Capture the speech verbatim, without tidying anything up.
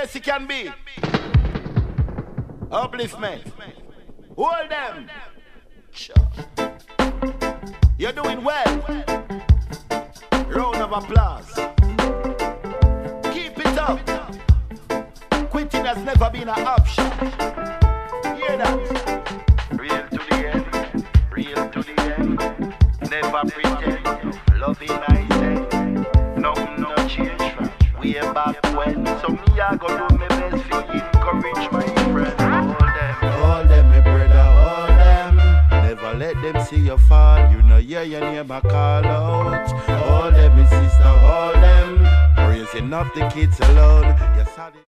best it can be. Upliftment. Hold them. Sure. You're doing well. Round of applause. Keep it up. Quitting has never been an option. Hear that? Real to the end. Real to the end. Never pretend. Loving I say. Nothing no change from way back when. So me I go do my best to encourage my friends. Hold them. Hold them, my brother. Hold them. Never let them see you fall. You know hear your neighbor call out. Hold them, my sister. Hold them. Raising up the kids alone. Yes,